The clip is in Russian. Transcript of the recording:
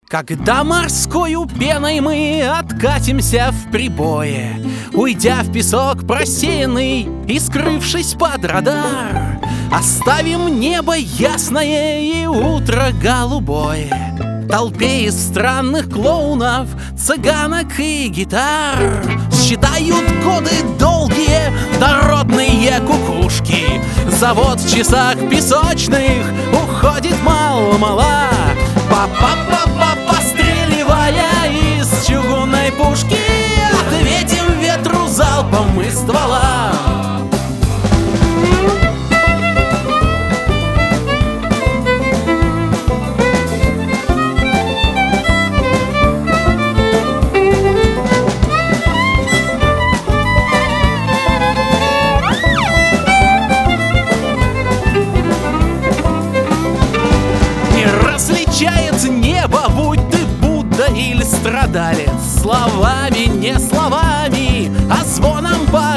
Когда морскою пеной мы откатимся в прибое, уйдя в песок просеянный и скрывшись под радар, оставим небо ясное и утро голубое толпе из странных клоунов, цыганок и гитар. Считают годы долгие дородные кукушки. Завод в часах песочных уходит мало-мало, па-па-па-па, постреливая из чугунной пушки. Ответим ветру залпом из ствола. Различает небо, будь ты Будда или страдалец, словами, не словами, а звоном по